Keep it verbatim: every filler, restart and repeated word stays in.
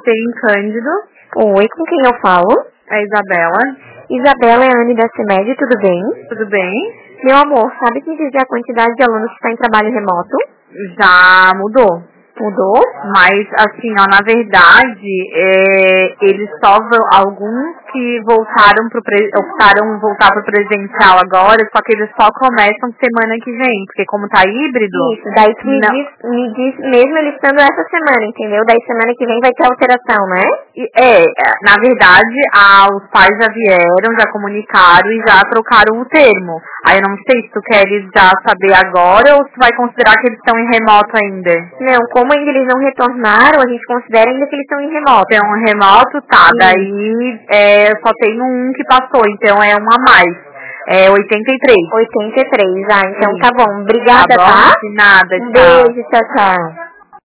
em Cândido. Oi, com quem eu falo? É a Isabela. Isabela é a Anne da CEMED, tudo bem? Tudo bem? Meu amor, sabe me dizer a quantidade de alunos que está em trabalho remoto? Já mudou. Mudou? Mas, assim, ó, na verdade, é, eles só, vão- alguns que voltaram pro, pre- optaram voltar pro presencial agora, só que eles só começam semana que vem, porque como tá híbrido... Isso, daí tu me não- diz, me diz mesmo ele estando essa semana, entendeu? Daí semana que vem vai ter alteração, né? E- É, é, na verdade, ah, os pais já vieram, já comunicaram e já trocaram o termo. Aí eu não sei se tu queres já saber agora ou se vai considerar que eles estão em remoto ainda. Não, como ainda eles não retornaram, a gente considera ainda que eles estão em remoto. Então, remoto, tá, Sim. daí é, só tenho um que passou, então é um a mais. É oitenta e três. oitenta e três, ah, então Sim. tá bom. Obrigada, Tá bom? tá? De nada, Um tchau. beijo, tchau, tchau.